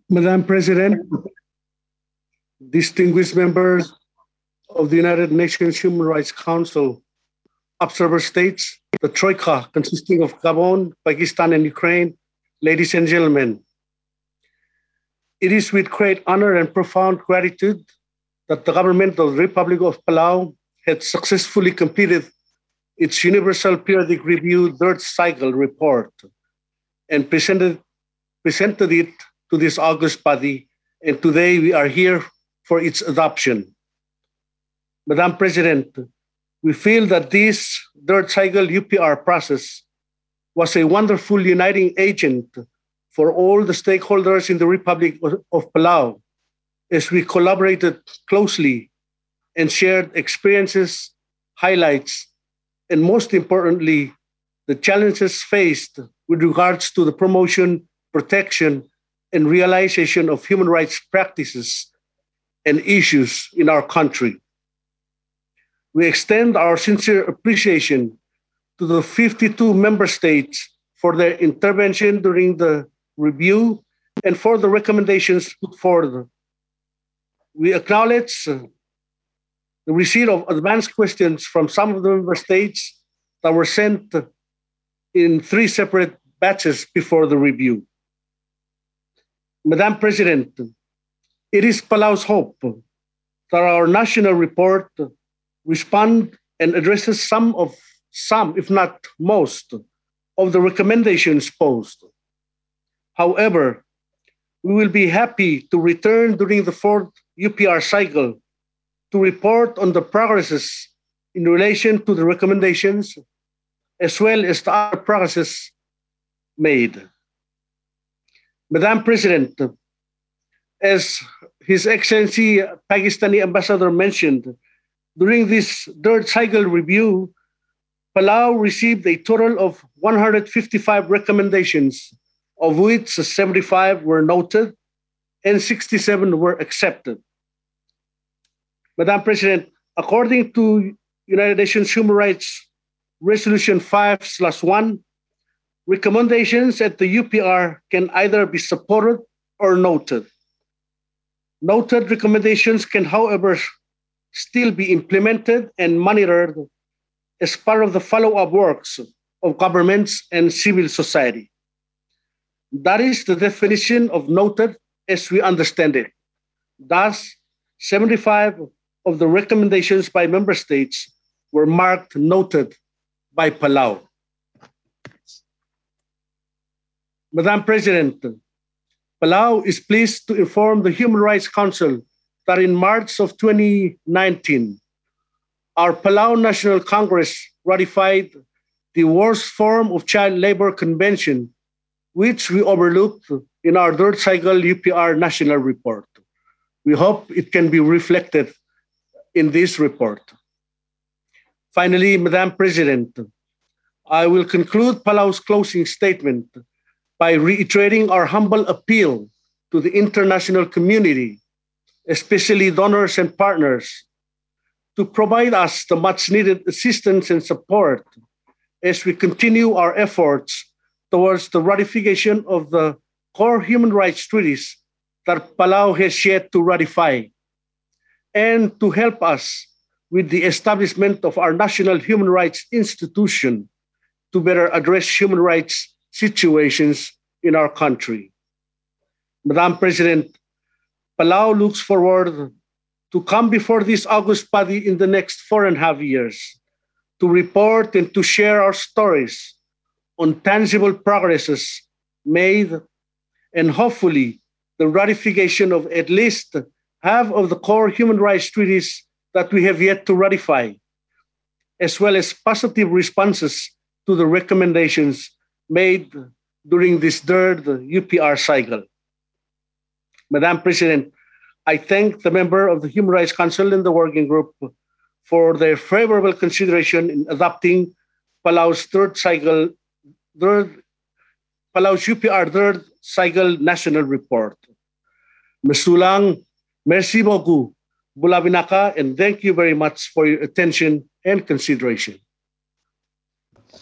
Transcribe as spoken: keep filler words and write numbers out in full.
Madam President, distinguished members of the United Nations Human Rights Council, observer states, the Troika, consisting of Gabon, Pakistan, and Ukraine, ladies and gentlemen, it is with great honor and profound gratitude that the government of the Republic of Palau had successfully completed its Universal Periodic Review third cycle report and presented, presented it to this august body, and today we are here for its adoption. Madam President, we feel that this third cycle U P R process was a wonderful uniting agent for all the stakeholders in the Republic of Palau as we collaborated closely and shared experiences, highlights, and most importantly, the challenges faced with regards to the promotion, protection, and realization of human rights practices and issues in our country. We extend our sincere appreciation to the fifty-two member states for their intervention during the review and for the recommendations put forward. We acknowledge uh, the receipt of advanced questions from some of the member states that were sent in three separate batches before the review. Madam President, it is Palau's hope that our national report respond and addresses some of some, if not most, of the recommendations posed. However, we will be happy to return during the fourth U P R cycle to report on the progresses in relation to the recommendations as well as the other progresses made. Madam President, as His Excellency Pakistani Ambassador mentioned, during this third cycle review, Palau received a total of one hundred fifty-five recommendations, of which seventy-five were noted and sixty-seven were accepted. Madam President, according to United Nations Human Rights Resolution five one, recommendations at the U P R can either be supported or noted. Noted recommendations can, however, still be implemented and monitored as part of the follow-up works of governments and civil society. That is the definition of noted as we understand it. Thus, seventy-five of the recommendations by member states were marked noted by Palau. Madam President, Palau is pleased to inform the Human Rights Council that in March of twenty nineteen, our Palau National Congress ratified the worst form of child labor convention, which we overlooked in our third cycle U P R national report. We hope it can be reflected in this report. Finally, Madam President, I will conclude Palau's closing statement by reiterating our humble appeal to the international community, especially donors and partners, to provide us the much needed assistance and support as we continue our efforts towards the ratification of the core human rights treaties that Palau has yet to ratify, and to help us with the establishment of our national human rights institution to better address human rights situations in our country. Madam President, Palau looks forward to come before this august body in the next four and a half years to report and to share our stories on tangible progresses made and hopefully the ratification of at least half of the core human rights treaties that we have yet to ratify, as well as positive responses to the recommendations made during this third U P R cycle. Madam President, I thank the member of the Human Rights Council and the working group for their favorable consideration in adopting Palau's third cycle, third, Palau's U P R third cycle national report. Masulang, merci beaucoup, Bulabinaka, and thank you very much for your attention and consideration.